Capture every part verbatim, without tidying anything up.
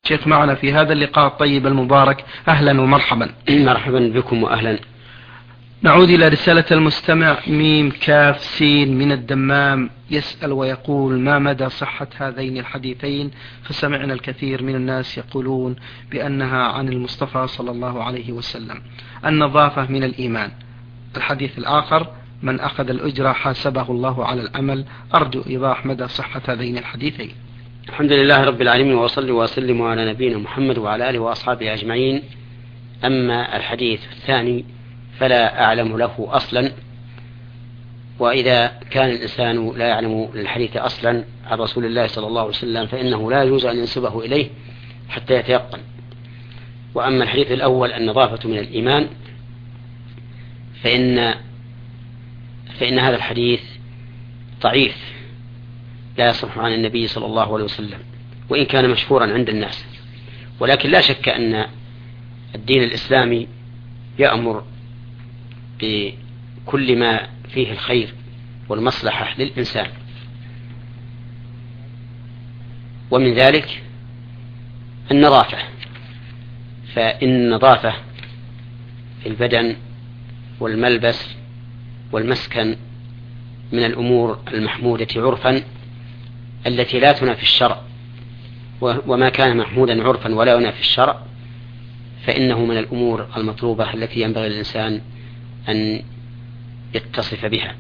شيخ معنا في هذا اللقاء الطيب المبارك، أهلا ومرحبا. مرحبا بكم وأهلا. نعود إلى رسالة المستمع ميم كاف سين من الدمام، يسأل ويقول: ما مدى صحة هذين الحديثين؟ فسمعنا الكثير من الناس يقولون بأنها عن المصطفى صلى الله عليه وسلم. النظافة من الإيمان. الحديث الآخر: من أخذ الأجرة حاسبه الله على العمل. أرجو إيضاح مدى صحة هذين الحديثين. الحمد لله رب العالمين، وصلي وسلم على نبينا محمد وعلى آله وأصحابه أجمعين. أما الحديث الثاني فلا أعلم له أصلا، وإذا كان الإنسان لا يعلم الحديث أصلا عن رسول الله صلى الله عليه وسلم فإنه لا يجوز أن ينسبه إليه حتى يتيقن. وأما الحديث الأول النظافة من الإيمان فإن فإن هذا الحديث ضعيف لا يصح عن النبي صلى الله عليه وسلم، وإن كان مشهورا عند الناس. ولكن لا شك أن الدين الإسلامي يأمر بكل ما فيه الخير والمصلحة للإنسان، ومن ذلك النظافة. فإن النظافة في البدن والملبس والمسكن من الأمور المحمودة عرفا التي لا تنافي الشرع، وما كان محمودا عرفا ولا ينافي الشرع فإنه من الأمور المطلوبة التي ينبغي للإنسان أن يتصف بها.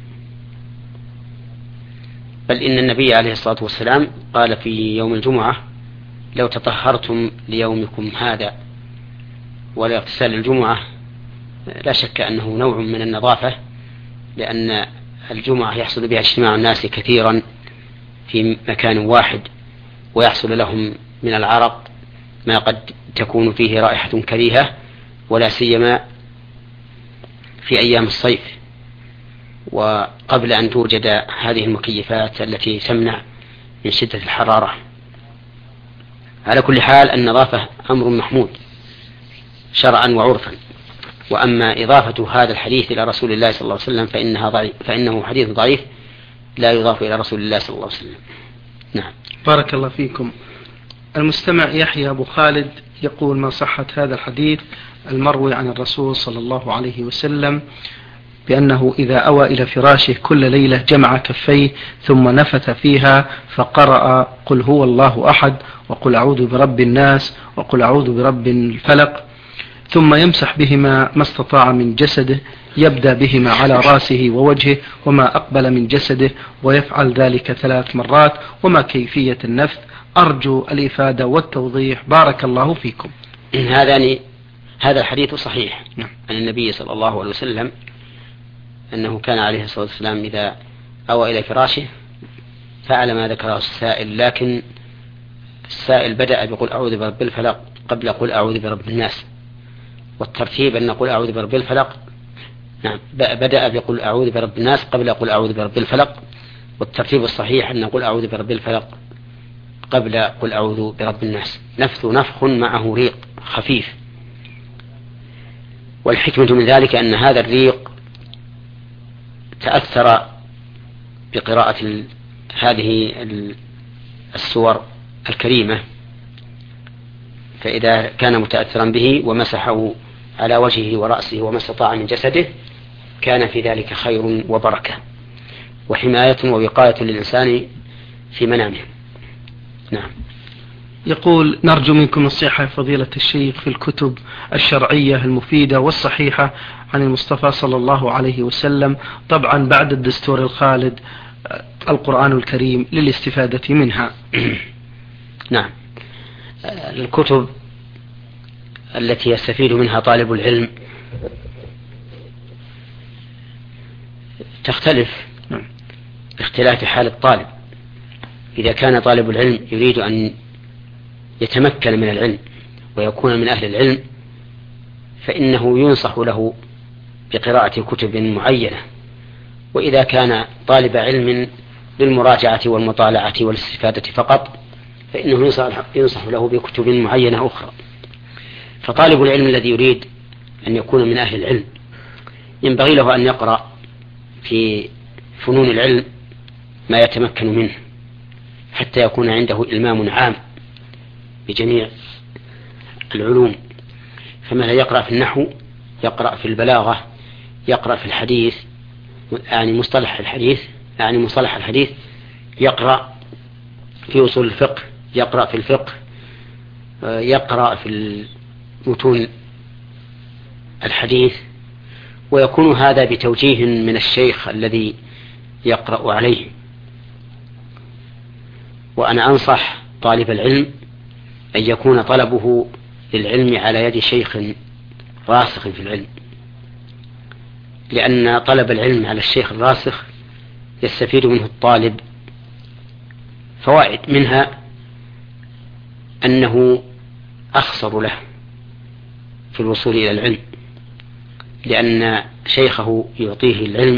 بل إن النبي عليه الصلاة والسلام قال في يوم الجمعة: لو تطهرتم ليومكم هذا. والاغتسال الجمعة لا شك أنه نوع من النظافة، لأن الجمعة يحصل بها اجتماع الناس كثيرا في مكان واحد، ويحصل لهم من العرق ما قد تكون فيه رائحة كريهة، ولا سيما في أيام الصيف وقبل أن توجد هذه المكيفات التي تمنع من شدة الحرارة. على كل حال النظافة أمر محمود شرعا وعرفا. وأما إضافة هذا الحديث إلى رسول الله صلى الله عليه وسلم فإنها ضعيف فإنه حديث ضعيف لا يضاف إلى رسول الله صلى الله عليه وسلم. نعم. بارك الله فيكم. المستمع يحيى أبو خالد يقول: ما صحة هذا الحديث المروي عن الرسول صلى الله عليه وسلم بأنه إذا أوى إلى فراشه كل ليلة جمع كفيه ثم نفث فيها فقرأ قل هو الله أحد وقل أعوذ برب الناس وقل أعوذ برب الفلق، ثم يمسح بهما ما استطاع من جسده، يبدأ بهما على رأسه ووجهه وما أقبل من جسده، ويفعل ذلك ثلاث مرات، وما كيفية النفث؟ أرجو الإفادة والتوضيح، بارك الله فيكم. هذا هذا الحديث صحيح عن النبي صلى الله عليه وسلم أنه كان عليه الصلاة والسلام إذا أوى إلى فراشه فعل ما ذكره السائل، لكن السائل بدأ بقول أعوذ برب الفلق قبل قل أعوذ برب الناس، والترتيب أن نقول أعوذ برب الفلق نعم بدأ بقول أعوذ برب الناس قبل قل أعوذ برب الفلق، والترتيب الصحيح أن نقول أعوذ برب الفلق قبل قل أعوذ برب الناس. نفث نفخ معه ريق خفيف، والحكمة من ذلك أن هذا الريق تأثر بقراءة هذه السور الكريمة، فإذا كان متأثرا به ومسحه على وجهه ورأسه وما استطاع من جسده كان في ذلك خير وبركة وحماية ووقاية للإنسان في منامه. نعم. يقول: نرجو منكم نصيحة فضيلة الشيخ في الكتب الشرعية المفيدة والصحيحة عن المصطفى صلى الله عليه وسلم، طبعا بعد الدستور الخالد القرآن الكريم، للاستفادة منها. نعم. الكتب التي يستفيد منها طالب العلم تختلف باختلاف حال الطالب. إذا كان طالب العلم يريد أن يتمكن من العلم ويكون من أهل العلم فإنه ينصح له بقراءة كتب معينة، وإذا كان طالب علم للمراجعة والمطالعة والاستفادة فقط فإنه ينصح له بكتب معينة أخرى. فطالب العلم الذي يريد أن يكون من أهل العلم ينبغي له أن يقرأ في فنون العلم ما يتمكن منه حتى يكون عنده إلمام عام بجميع العلوم، فمثلا يقرأ في النحو، يقرأ في البلاغة، يقرأ في الحديث، يعني مصطلح الحديث يعني مصطلح الحديث، يقرأ في أصول الفقه، يقرأ في الفقه، يقرأ في متون الحديث، ويكون هذا بتوجيه من الشيخ الذي يقرأ عليه. وأنا أنصح طالب العلم أن يكون طلبه للعلم على يد شيخ راسخ في العلم، لأن طلب العلم على الشيخ الراسخ يستفيد منه الطالب فوائد، منها أنه أخسر له في الوصول إلى العلم، لأن شيخه يعطيه العلم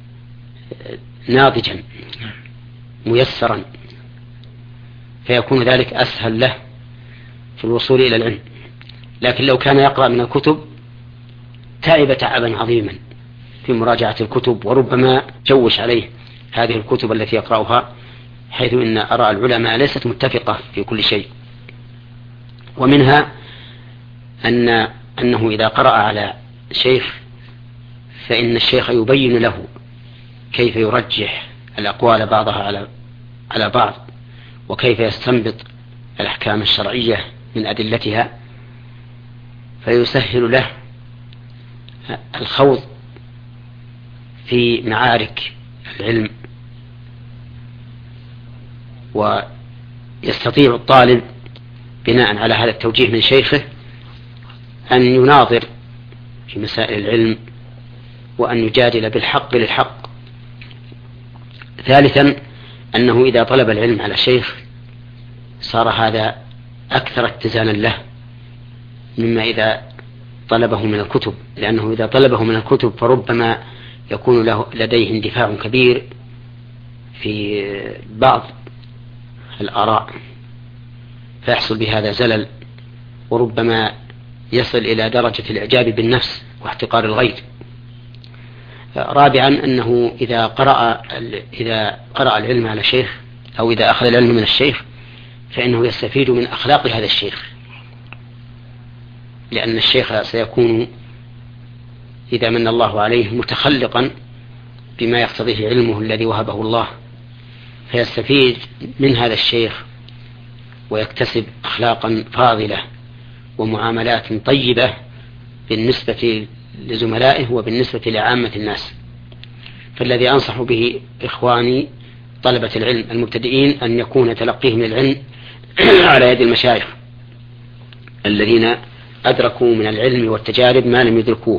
ناضجا ميسرا، فيكون ذلك أسهل له في الوصول إلى العلم. لكن لو كان يقرأ من الكتب تعب تعبا عظيما في مراجعة الكتب، وربما جوش عليه هذه الكتب التي يقرأها، حيث إن آراء العلماء ليست متفقة في كل شيء. ومنها أن أنه إذا قرأ على شيخ فإن الشيخ يبين له كيف يرجح الأقوال بعضها على على بعض، وكيف يستنبط الأحكام الشرعية من أدلتها، فيسهل له الخوض في معارك العلم. ويستطيع الطالب بناء على هذا التوجيه من شيخه أن يناظر في مسائل العلم، وأن يجادل بالحق للحق. ثالثا أنه إذا طلب العلم على شيخ صار هذا أكثر اتزانا له مما إذا طلبه من الكتب، لأنه إذا طلبه من الكتب فربما يكون له لديه اندفاع كبير في بعض الآراء، فيحصل بهذا زلل، وربما يصل إلى درجة الإعجاب بالنفس واحتقار الغير. رابعا أنه إذا قرأ إذا قرأ العلم على شيخ، أو إذا أخذ العلم من الشيخ، فإنه يستفيد من أخلاق هذا الشيخ، لأن الشيخ سيكون إذا من الله عليه متخلقا بما يقتضيه علمه الذي وهبه الله، فيستفيد من هذا الشيخ ويكتسب أخلاقا فاضلة ومعاملات طيبة بالنسبة لزملائه وبالنسبة لعامة الناس. فالذي أنصح به إخواني طلبة العلم المبتدئين أن يكون تلقيهم للعلم على يد المشايخ الذين أدركوا من العلم والتجارب ما لم يدركوه،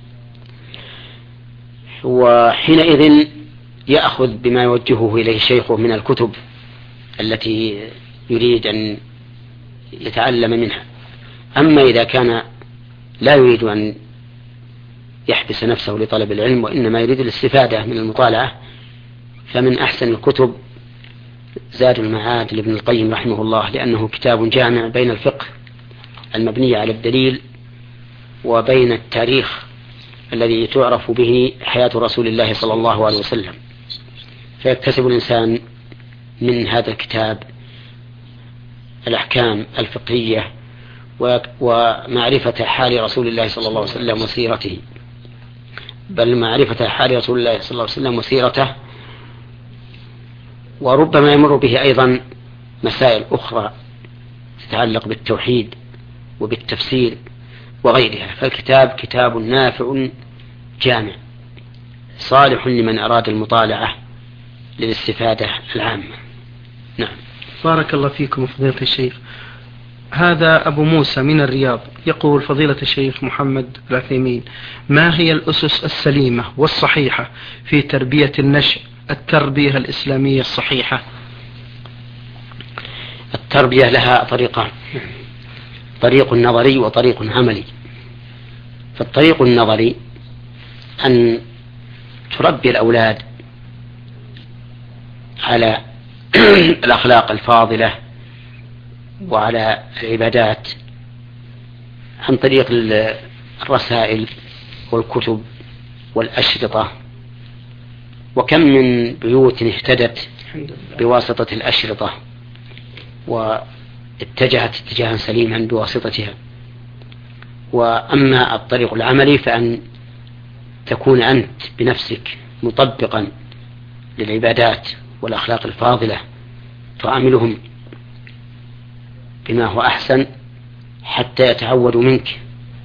وحينئذ يأخذ بما يوجهه إليه شيخه من الكتب التي يريد أن يتعلم منها. أما إذا كان لا يريد أن يحبس نفسه لطلب العلم وإنما يريد الاستفادة من المطالعة، فمن أحسن الكتب زاد المعاد لابن القيم رحمه الله، لأنه كتاب جامع بين الفقه المبني على الدليل وبين التاريخ الذي تعرف به حياة رسول الله صلى الله عليه وسلم، فيكتسب الإنسان من هذا الكتاب الأحكام الفقهية ومعرفة حال رسول الله صلى الله عليه وسلم وسيرته، بل معرفة حال رسول الله صلى الله عليه وسلم وسيرته، وربما يمر به أيضا مسائل أخرى تتعلق بالتوحيد وبالتفسير وغيرها. فالكتاب كتاب نافع جامع صالح لمن أراد المطالعة للاستفادة العامة. نعم. بارك الله فيكم فضيلة الشيخ. هذا أبو موسى من الرياض يقول: فضيلة الشيخ محمد العثيمين، ما هي الأسس السليمة والصحيحة في تربية النشء، التربية الإسلامية الصحيحة؟ التربية لها طريقان: طريق نظري وطريق عملي. فالطريق النظري أن تربي الأولاد على الأخلاق الفاضلة وعلى العبادات عن طريق الرسائل والكتب والأشرطة، وكم من بيوت اهتدت بواسطة الأشرطة اتجهت اتجاها سليما بواسطتها. وأما الطريق العملي فأن تكون أنت بنفسك مطبقا للعبادات والأخلاق الفاضلة، تعاملهم بما هو أحسن حتى يتعودوا منك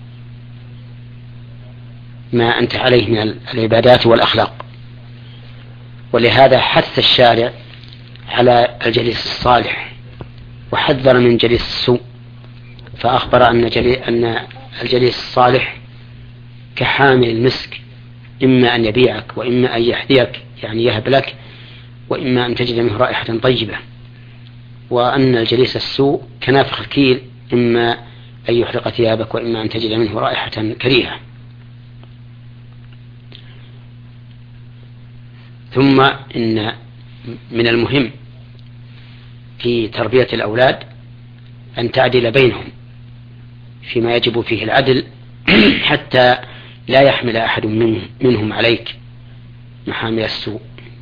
ما أنت عليه من العبادات والأخلاق. ولهذا حث الشارع على الجليس الصالح وحذر من جليس السوء، فأخبر أن, أن الجليس الصالح كحامل المسك، إما أن يبيعك وإما أن يحذيك يعني يهب لك، وإما أن تجد منه رائحة طيبة. وأن الجليس السوء كنافخ الكيل، إما أن يحرق ثيابك وإما أن تجد منه رائحة كريهة. ثم إن من المهم في تربية الأولاد أن تعدل بينهم فيما يجب فيه العدل حتى لا يحمل أحد منهم عليك محامل السوء.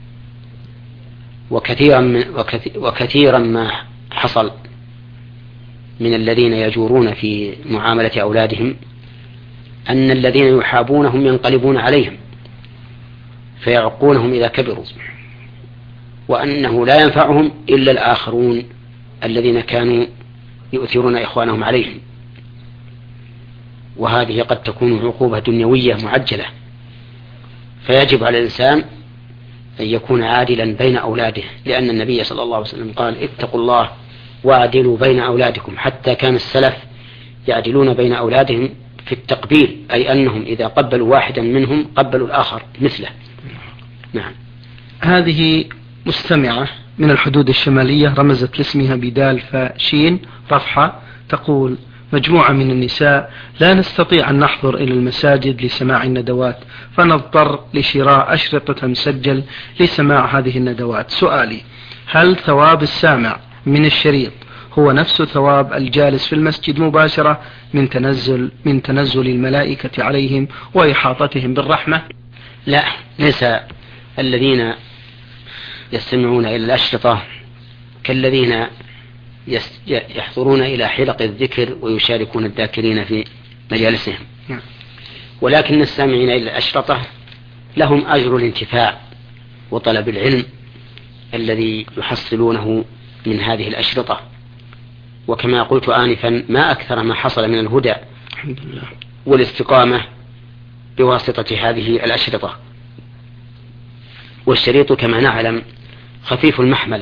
وكثيرا, من وكثيرا ما حصل من الذين يجورون في معاملة أولادهم أن الذين يحابونهم ينقلبون عليهم فيعقونهم إذا كبروا، وأنه لا ينفعهم إلا الآخرون الذين كانوا يؤثرون إخوانهم عليهم. وهذه قد تكون عقوبة دنيوية معجلة، فيجب على الإنسان أن يكون عادلا بين أولاده، لأن النبي صلى الله عليه وسلم قال: اتقوا الله واعدلوا بين أولادكم. حتى كان السلف يعدلون بين أولادهم في التقبيل، أي أنهم إذا قبلوا واحدا منهم قبلوا الآخر مثله. نعم. هذه مستمعة من الحدود الشمالية رمزت لاسمها بدال فشين رفحة، تقول: مجموعة من النساء لا نستطيع أن نحضر إلى المساجد لسماع الندوات، فنضطر لشراء أشرطة مسجل لسماع هذه الندوات. سؤالي: هل ثواب السامع من الشريط هو نفس ثواب الجالس في المسجد مباشرة من تنزل من تنزل الملائكة عليهم وإحاطتهم بالرحمة؟ لا، ليس الذين يستمعون إلى الأشرطة كالذين يحضرون إلى حلق الذكر ويشاركون الذاكرين في مجالسهم، ولكن السامعين إلى الأشرطة لهم أجر الانتفاع وطلب العلم الذي يحصلونه من هذه الأشرطة. وكما قلت آنفا، ما أكثر ما حصل من الهدى والاستقامة بواسطة هذه الأشرطة. والشريط كما نعلم خفيف المحمل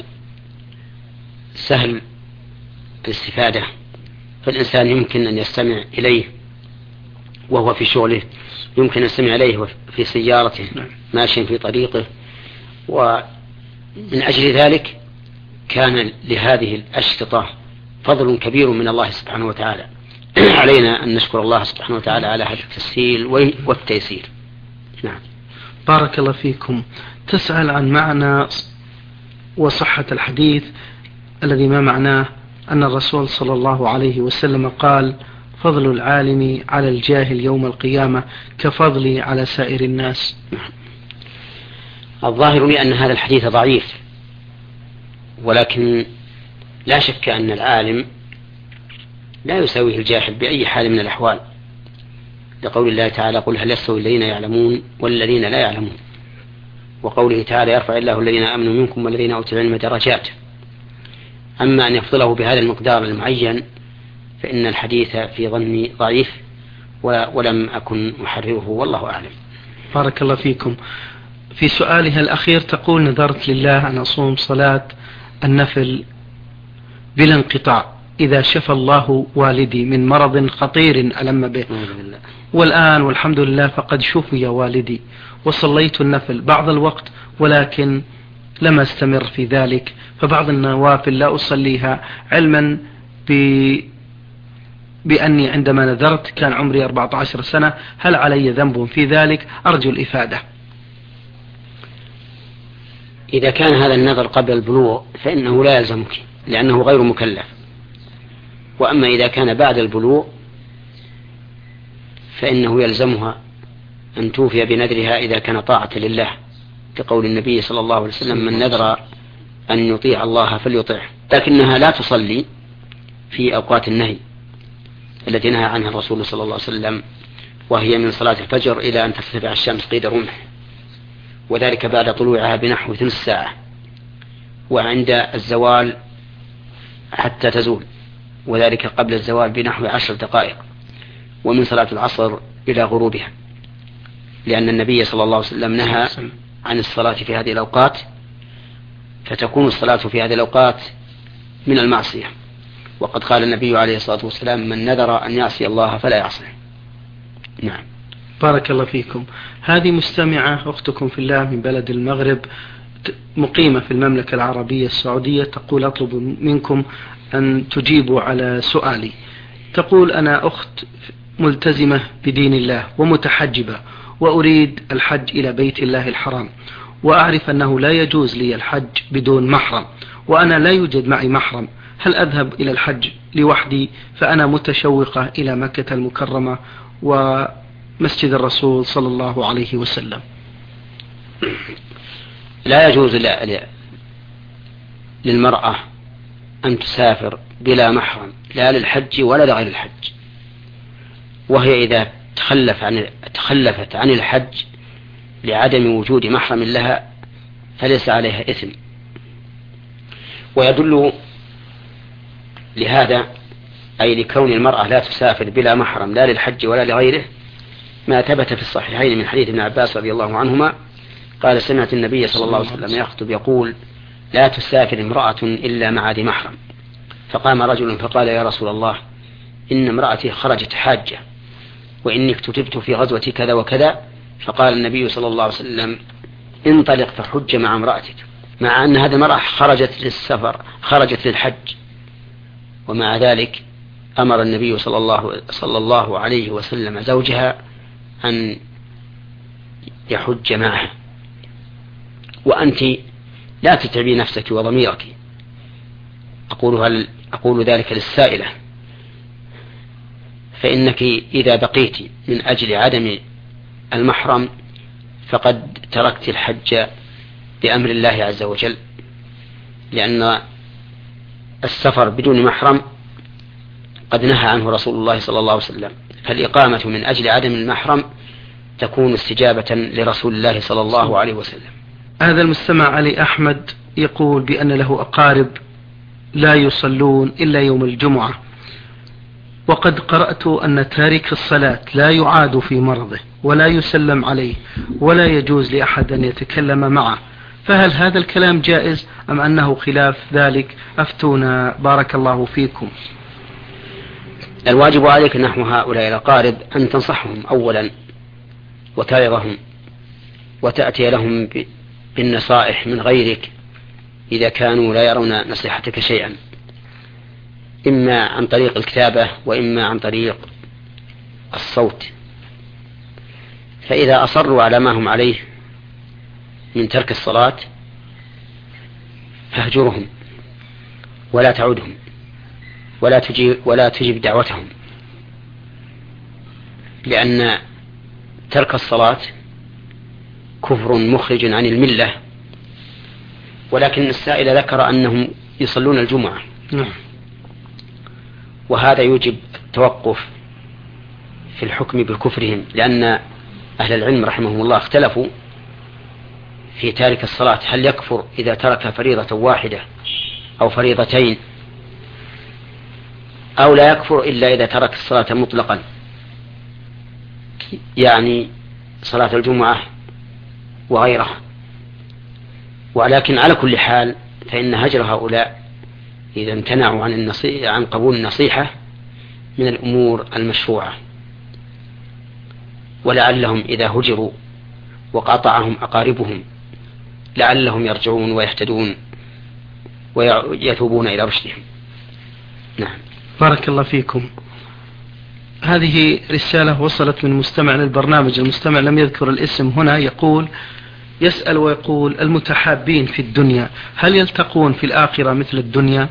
سهل الاستفادة، فالإنسان يمكن أن يستمع إليه وهو في شغله، يمكن أن يستمع إليه في سيارته ماشي في طريقه. ومن أجل ذلك كان لهذه الأشرطة فضل كبير من الله سبحانه وتعالى. علينا أن نشكر الله سبحانه وتعالى على هذا التسهيل والتيسير. نعم. بارك الله فيكم. تسأل عن معنى وصحة الحديث الذي ما معناه أن الرسول صلى الله عليه وسلم قال: فضل العالم على الجاهل يوم القيامة كفضلي على سائر الناس. الظاهر لي أن هذا الحديث ضعيف، ولكن لا شك أن العالم لا يساويه الجاهل بأي حال من الأحوال، لقول الله تعالى: قل هل يستوي الذين يعلمون والذين لا يعلمون، وقوله تعالى: يرفع الله الذين آمنوا منكم والذين أوتوا العلم درجات. أما أن يفضله بهذا المقدار المعين فإن الحديث في ظني ضعيف ولم أكن محرره، والله أعلم. بارك الله فيكم. في سؤالها الأخير تقول: نذرت لله أن أصوم صلاة النفل بلا انقطاع إذا شفى الله والدي من مرض خطير ألم به، والآن والحمد لله فقد شفي والدي، وصليت النفل بعض الوقت ولكن لم أستمر في ذلك، فبعض النوافل لا أصليها علما ب... بأني عندما نذرت كان عمري أربعة عشر سنة. هل علي ذنب في ذلك؟ أرجو الإفادة. إذا كان هذا النذر قبل البلوغ فإنه لا يلزمك لأنه غير مكلف، وأما إذا كان بعد البلوغ فإنه يلزمها أن توفي بنذرها إذا كان طاعة لله، كقول النبي صلى الله عليه وسلم: من نذر أن يطيع الله فليطيعه. لكنها لا تصلي في أوقات النهي التي نهى عنها الرسول صلى الله عليه وسلم، وهي من صلاة الفجر إلى أن ترتفع الشمس قيد رمح، وذلك بعد طلوعها بنحو ثلث ساعة، وعند الزوال حتى تزول، وذلك قبل الزوال بنحو عشر دقائق، ومن صلاة العصر إلى غروبها، لأن النبي صلى الله عليه وسلم نهى عن الصلاة في هذه الأوقات، فتكون الصلاة في هذه الأوقات من المعصية، وقد قال النبي عليه الصلاة والسلام: من نذر أن يعصي الله فلا يعصيه. نعم. بارك الله فيكم. هذه مستمعة أختكم في الله من بلد المغرب مقيمة في المملكة العربية السعودية، تقول: أطلب منكم أن تجيبوا على سؤالي. تقول: أنا أخت ملتزمة بدين الله ومتحجبة، وأريد الحج إلى بيت الله الحرام، وأعرف أنه لا يجوز لي الحج بدون محرم، وأنا لا يوجد معي محرم، هل أذهب إلى الحج لوحدي؟ فأنا متشوقة إلى مكة المكرمة ومسجد الرسول صلى الله عليه وسلم. لا يجوز للمرأة أن تسافر بلا محرم، لا للحج ولا لغير الحج، وهي إذا تخلف عن تخلفت عن الحج لعدم وجود محرم لها فليس عليها إثم. ويدل لهذا، أي لكون المرأة لا تسافر بلا محرم لا للحج ولا لغيره، ما ثبت في الصحيحين من حديث ابن عباس رضي الله عنهما قال: سمعت النبي صلى الله عليه وسلم يخطب يقول: لا تسافر امرأة إلا مع ذي محرم. فقام رجل فقال: يا رسول الله، إن امرأتي خرجت حاجة، وإني اكتتبت في غزوة كذا وكذا. فقال النبي صلى الله عليه وسلم: انطلق فحج مع امرأتك، مع أن هذه المرأة خرجت للسفر، خرجت للحج، ومع ذلك أمر النبي صلى الله, صلى الله عليه وسلم زوجها أن يحج معها. وأنت لا تتعبي نفسك وضميرك. أقول, هل أقول ذلك للسائلة، فإنك إذا بقيت من أجل عدم المحرم فقد تركت الحج بأمر الله عز وجل، لأن السفر بدون محرم قد نهى عنه رسول الله صلى الله عليه وسلم، فالإقامة من أجل عدم المحرم تكون استجابة لرسول الله صلى الله عليه وسلم. هذا المستمع علي أحمد يقول بأن له أقارب لا يصلون إلا يوم الجمعة، وقد قرأت أن تارك الصلاة لا يعاد في مرضه ولا يسلم عليه ولا يجوز لأحد أن يتكلم معه، فهل هذا الكلام جائز أم أنه خلاف ذلك؟ أفتونا بارك الله فيكم. الواجب عليك نحو هؤلاء الأقارب أن تنصحهم أولا وتعظهم، وتأتي لهم بالنصائح من غيرك إذا كانوا لا يرون نصيحتك شيئا، إما عن طريق الكتابة وإما عن طريق الصوت. فإذا أصروا على ما هم عليه من ترك الصلاة فاهجرهم ولا تعودهم ولا تجيب, ولا تجيب دعوتهم، لأن ترك الصلاة كفر مخرج عن الملة. ولكن السائل ذكر أنهم يصلون الجمعة، وهذا يوجب التوقف في الحكم بكفرهم، لأن أهل العلم رحمهم الله اختلفوا في تارك الصلاة، هل يكفر إذا ترك فريضة واحدة أو فريضتين، أو لا يكفر إلا إذا ترك الصلاة مطلقا، يعني صلاة الجمعة وغيرها. ولكن على كل حال فإن هجر هؤلاء إذا امتنعوا عن, النصيحة عن قبول النصيحة من الأمور المشروعة، ولعلهم إذا هجروا وقاطعهم أقاربهم لعلهم يرجعون ويهتدون ويتوبون إلى رشدهم. نعم. بارك الله فيكم. هذه رسالة وصلت من مستمع للبرنامج، المستمع لم يذكر الاسم هنا، يقول يسأل ويقول: المتحابين في الدنيا هل يلتقون في الآخرة مثل الدنيا؟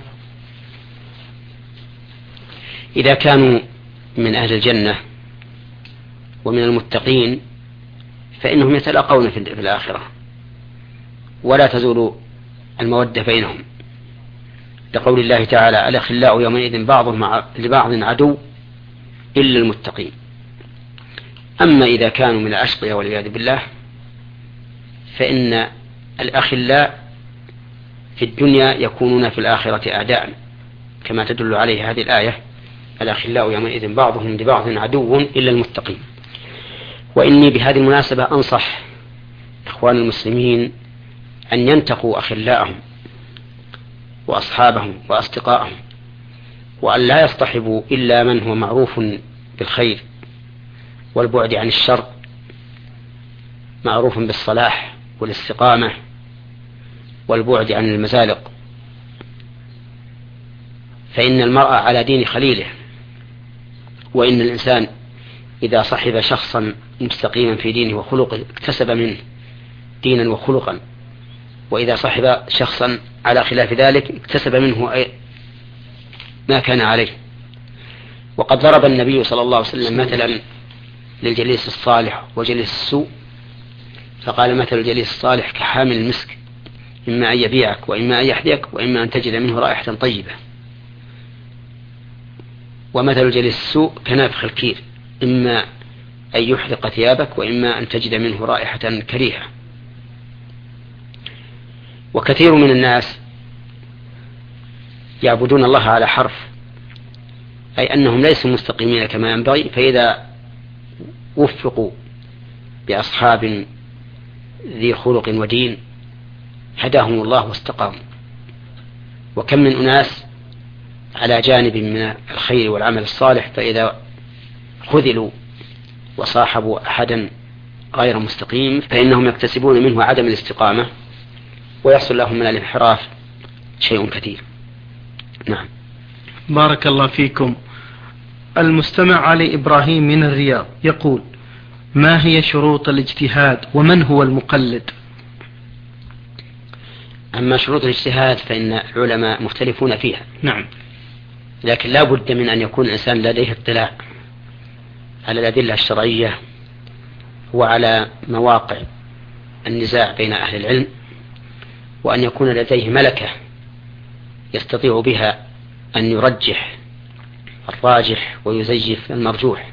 إذا كانوا من أهل الجنة ومن المتقين فإنهم يتلاقون في الآخرة ولا تزول المودة بينهم، لقول الله تعالى الأخلاء يومئذ بعضهم لبعض عدو إلا المتقين. أما إذا كانوا من الأشقياء والعياذ بالله فإن الأخلاء في الدنيا يكونون في الآخرة أعداء كما تدل عليه هذه الآية الأخلاء يومئذ بعضهم لبعض عدو إلا المتقين. وإني بهذه المناسبة أنصح إخوان المسلمين أن ينتقوا أخلاءهم وأصحابهم وأصدقائهم وأن لا يصطحبوا إلا من هو معروف بالخير والبعد عن الشر، معروف بالصلاح والاستقامة والبعد عن المزالق، فإن المرء على دين خليله، وإن الإنسان إذا صحب شخصا مستقيما في دينه وخلقه اكتسب منه دينا وخلقا، وإذا صحب شخصا على خلاف ذلك اكتسب منه ما كان عليه. وقد ضرب النبي صلى الله عليه وسلم مثلا للجليس الصالح وجليس السوء، فقال مثل الجليس الصالح كحامل المسك، إما أن يبيعك وإما أن يحذيك وإما أن تجد منه رائحة طيبة، ومثل الجليس السوء كنافخ الكير، إما أن يحرق ثيابك وإما أن تجد منه رائحة كريهة. وكثير من الناس يعبدون الله على حرف، أي أنهم ليسوا مستقيمين كما ينبغي، فإذا وفقوا بأصحاب ذي خلق ودين هداهم الله واستقاموا. وكم من أناس على جانب من الخير والعمل الصالح فإذا خذلوا وصاحبوا أحدا غير مستقيم فإنهم يكتسبون منه عدم الاستقامة ويحصل لهم من الانحراف شيء كثير. نعم. بارك الله فيكم. المستمع علي إبراهيم من الرياض يقول: ما هي شروط الاجتهاد ومن هو المقلد؟ أما شروط الاجتهاد فإن العلماء مختلفون فيها. نعم. لكن لا بد من أن يكون الإنسان لديه اطلاع على الأدلة الشرعية وعلى مواقع النزاع بين أهل العلم، وأن يكون لديه ملكة يستطيع بها أن يرجح الراجح ويزيف المرجوح.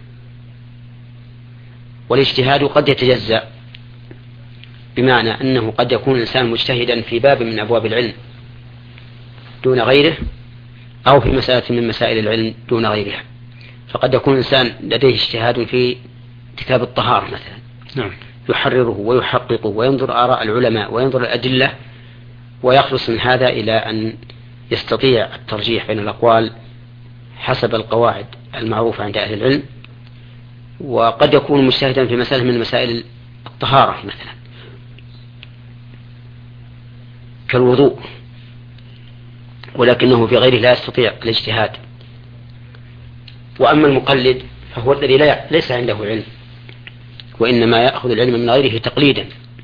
والاجتهاد قد يتجزأ، بمعنى أنه قد يكون الإنسان مجتهدا في باب من أبواب العلم دون غيره، أو في مسألة من مسائل العلم دون غيرها. فقد يكون الإنسان لديه اجتهاد في كتاب الطهارة مثلا، نعم، يحرره ويحققه وينظر آراء العلماء وينظر الأدلة ويخلص من هذا إلى أن يستطيع الترجيح بين الأقوال حسب القواعد المعروفة عند أهل العلم. وقد يكون مجتهدا في مسألة من مسائل الطهارة مثلا كالوضوء، ولكنه في غيره لا يستطيع الاجتهاد. وأما المقلد فهو الذي لا ليس عنده علم، وإنما يأخذ العلم من غيره تقليدا،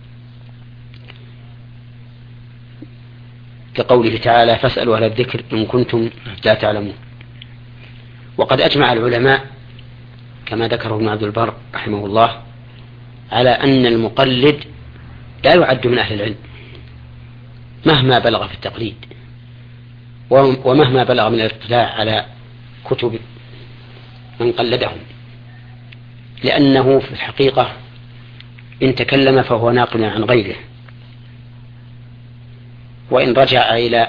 كقوله تعالى: فاسألوا أهل الذكر إن كنتم لا تعلمون. وقد أجمع العلماء كما ذكره ابن عبد البر رحمه الله على أن المقلد لا يعد من أهل العلم مهما بلغ في التقليد ومهما بلغ من الاطلاع على كتب من قلدهم، لأنه في الحقيقة إن تكلم فهو ناقل عن غيره، وإن رجع إلى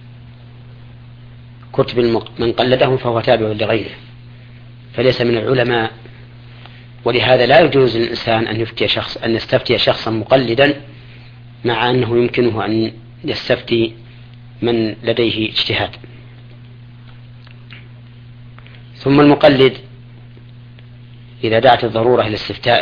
كتب من قلدهم فهو تابع لغيره، فليس من العلماء. ولهذا لا يجوز للإنسان أن يفتي شخص أن يستفتي شخصا مقلدا مع أنه يمكنه أن يستفتي من لديه اجتهاد. ثم المقلد إذا دعت الضرورة إلى استفتائه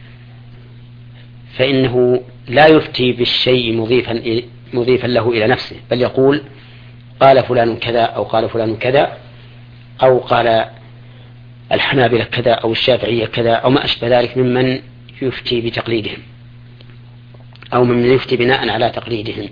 فإنه لا يفتي بالشيء مضيفا مضيفا له إلى نفسه، بل يقول: قال فلان كذا أو قال فلان كذا أو قال الحنابلة كذا أو الشافعية كذا أو ما أشبه ذلك ممن يفتي بتقليدهم أو ممن يفتي بناء على تقليدهم.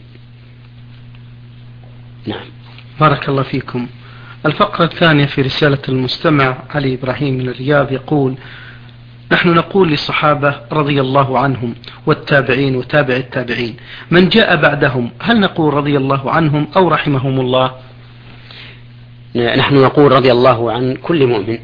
نعم. بارك الله فيكم. الفقرة الثانية في رسالة المستمع علي إبراهيم من الرياض يقول: نحن نقول للصحابة رضي الله عنهم والتابعين وتابع التابعين، من جاء بعدهم هل نقول رضي الله عنهم أو رحمهم الله؟ نحن نقول رضي الله عن كل مؤمن،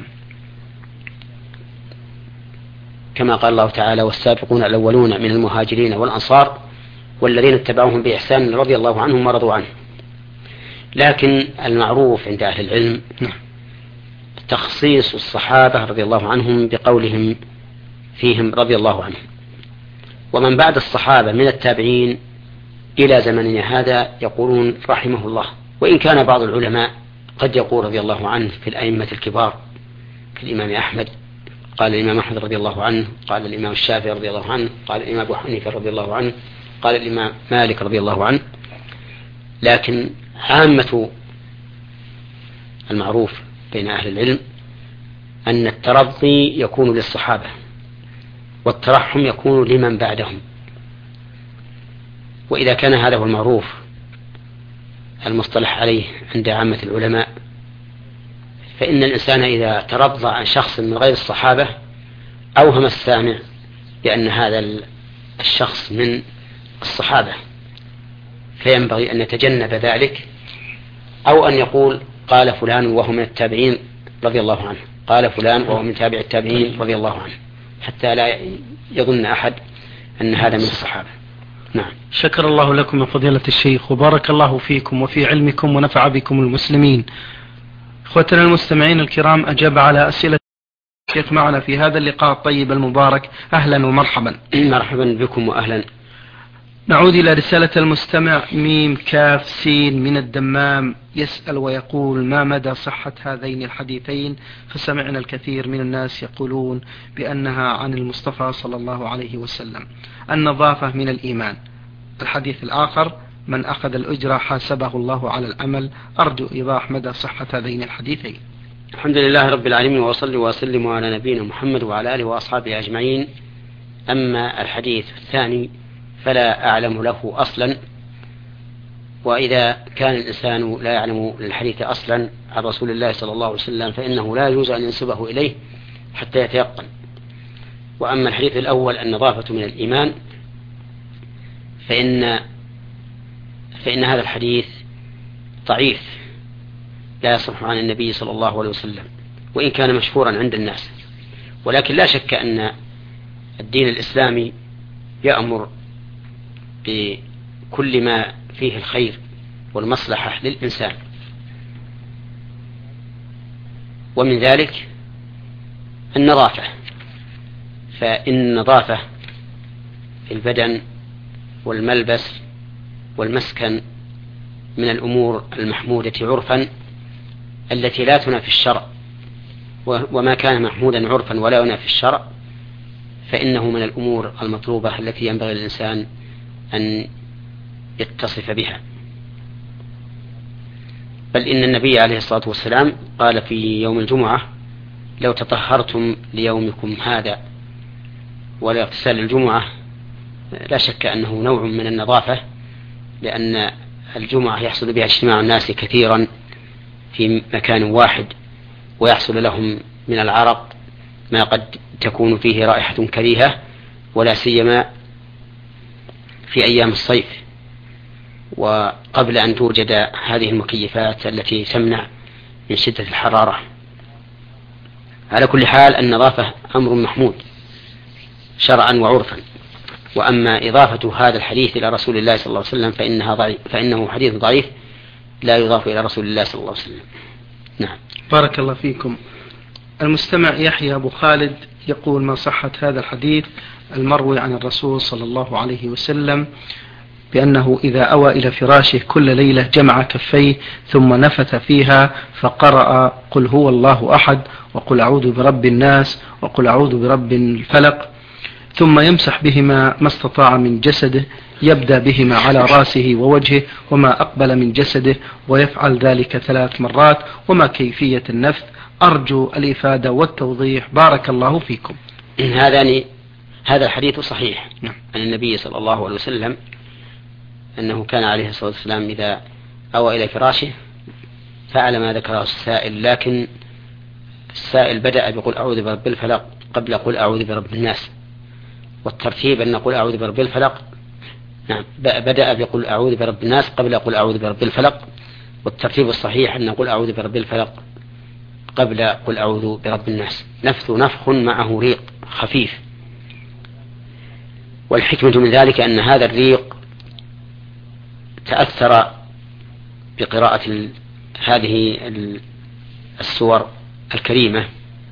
كما قال الله تعالى: والسابقون الأولون من المهاجرين والأنصار والذين اتبعوهم بإحسان رضي الله عنهم ورضوا عنه. لكن المعروف عند أهل العلم تخصيص الصحابة رضي الله عنهم بقولهم فيهم رضي الله عنهم، ومن بعد الصحابة من التابعين إلى زمننا هذا يقولون رحمه الله، وإن كان بعض العلماء قد يقول رضي الله عنه في الأئمة الكبار كالإمام أحمد، قال الإمام أحمد رضي الله عنه، قال الإمام الشافعي رضي الله عنه، قال الإمام أبو حنيفة رضي الله عنه، قال الإمام مالك رضي الله عنه. لكن عامة المعروف بين أهل العلم أن الترضي يكون للصحابة والترحم يكون لمن بعدهم. وإذا كان هذا هو المعروف المصطلح عليه عند عامة العلماء، فإن الإنسان إذا ترضى عن شخص من غير الصحابة أوهم السامع بأن هذا الشخص من الصحابة، فينبغي أن يتجنب ذلك، أو أن يقول قال فلان وهو من التابعين رضي الله عنه، قال فلان وهو من تابع التابعين رضي الله عنه، حتى لا يظن أحد أن هذا من الصحابة. نعم. شكر الله لكم يا فضيلة الشيخ، وبارك الله فيكم وفي علمكم ونفع بكم المسلمين. اخوتنا المستمعين الكرام، أجاب على أسئلة الشيخ معنا في هذا اللقاء الطيب المبارك. أهلا ومرحبا. مرحبا بكم وأهلا. نعود إلى رسالة المستمع ميم كاف سين من الدمام، يسأل ويقول: ما مدى صحة هذين الحديثين؟ فسمعنا الكثير من الناس يقولون بأنها عن المصطفى صلى الله عليه وسلم. النظافة من الإيمان. الحديث الآخر: من أخذ الأجرة حاسبه الله على العمل. أرجو إيضاح مدى صحة هذين الحديثين. الحمد لله رب العالمين، وصلي وسلم على نبينا محمد وعلى آله وأصحابه أجمعين. أما الحديث الثاني فلا أعلم له أصلا، وإذا كان الإنسان لا يعلم الحديث أصلا عن رسول الله صلى الله عليه وسلم فإنه لا يجوز أن ينسبه إليه حتى يتيقن. وأما الحديث الأول النظافة من الإيمان فإن فإن هذا الحديث ضعيف لا يصح عن النبي صلى الله عليه وسلم، وإن كان مشهورا عند الناس. ولكن لا شك أن الدين الإسلامي يأمر بكل ما فيه الخير والمصلحة للإنسان، ومن ذلك النظافة. فإن النظافة في البدن والملبس والمسكن من الأمور المحمودة عرفا التي لا تنافي الشرع، وما كان محمودا عرفا ولا ينافي الشرع فإنه من الأمور المطلوبة التي ينبغي للإنسان أن يتصف بها. بل إن النبي عليه الصلاة والسلام قال في يوم الجمعة: لو تطهرتم ليومكم هذا. والاغتسال الجمعة لا شك أنه نوع من النظافة، لأن الجمعة يحصل بها اجتماع الناس كثيرا في مكان واحد، ويحصل لهم من العرق ما قد تكون فيه رائحة كريهة، ولا سيما في أيام الصيف وقبل أن توجد هذه المكيفات التي تمنع من شدة الحرارة. على كل حال النظافة أمر محمود شرعا وعرفا. وأما إضافة هذا الحديث إلى رسول الله صلى الله عليه وسلم فإنها ضعيف، فإنه حديث ضعيف لا يضاف إلى رسول الله صلى الله عليه وسلم. نعم. بارك الله فيكم. المستمع يحيى أبو خالد يقول: ما صحة هذا الحديث المروي عن الرسول صلى الله عليه وسلم بأنه إذا أوى إلى فراشه كل ليلة جمع كفيه ثم نفث فيها فقرأ قل هو الله أحد وقل أعوذ برب الناس وقل أعوذ برب الفلق، ثم يمسح بهما ما استطاع من جسده، يبدأ بهما على رأسه ووجهه وما أقبل من جسده، ويفعل ذلك ثلاث مرات، وما كيفية النفث؟ أرجو الإفادة والتوضيح، بارك الله فيكم. هذا هذا الحديث صحيح نعم. عن النبي صلى الله عليه وسلم أنه كان عليه الصلاة والسلام إذا أوى إلى فراشه فعل ما ذكره السائل، لكن السائل بدأ بقول أعوذ برب الفلق قبل قل أعوذ برب الناس، والترتيب أن نقول أعوذ برب الفلق. نعم، بدأ بقول أعوذ برب الناس قبل قل أعوذ برب الفلق، والترتيب الصحيح أن قل أعوذ برب الفلق قبل قل أعوذ برب الناس، نفث نفخ معه ريق خفيف. والحكمة من ذلك أن هذا الريق تأثر بقراءة هذه السور الكريمة،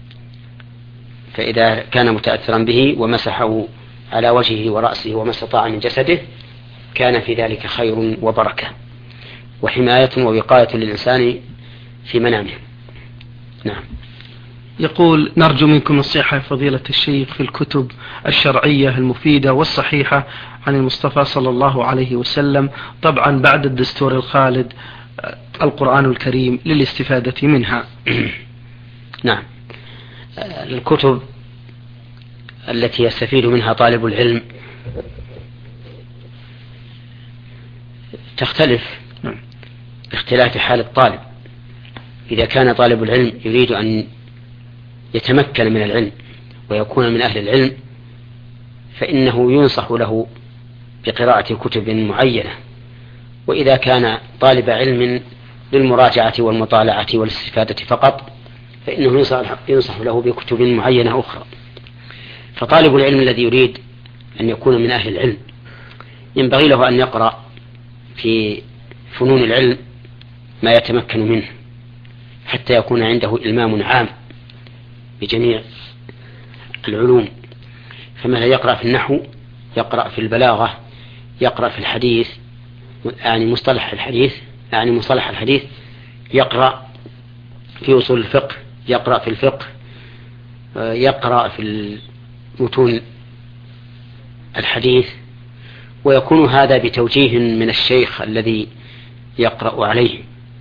فإذا كان متأثرا به ومسحه على وجهه ورأسه وما استطاع من جسده كان في ذلك خير وبركة وحماية ووقاية للإنسان في منامه. نعم. يقول: نرجو منكم نصيحة فضيلة الشيخ في الكتب الشرعية المفيدة والصحيحة عن المصطفى صلى الله عليه وسلم، طبعا بعد الدستور الخالد القرآن الكريم، للاستفادة منها. نعم. الكتب التي يستفيد منها طالب العلم تختلف باختلاف حال الطالب. إذا كان طالب العلم يريد أن يتمكن من العلم ويكون من أهل العلم فإنه ينصح له بقراءة كتب معينة. وإذا كان طالب علم للمراجعة والمطالعة والاستفادة فقط فإنه ينصح له بكتب معينة أخرى. فطالب العلم الذي يريد أن يكون من أهل العلم ينبغي له أن يقرأ في فنون العلم ما يتمكن منه حتى يكون عنده إلمام عام بجميع العلوم. فماذا يقرأ في النحو، يقرأ في البلاغة، يقرأ في الحديث يعني مصطلح الحديث يعني مصطلح الحديث، يقرأ في أصول الفقه، يقرأ في الفقه، يقرأ في متون الحديث، ويكون هذا بتوجيه من الشيخ الذي يقرأ عليه.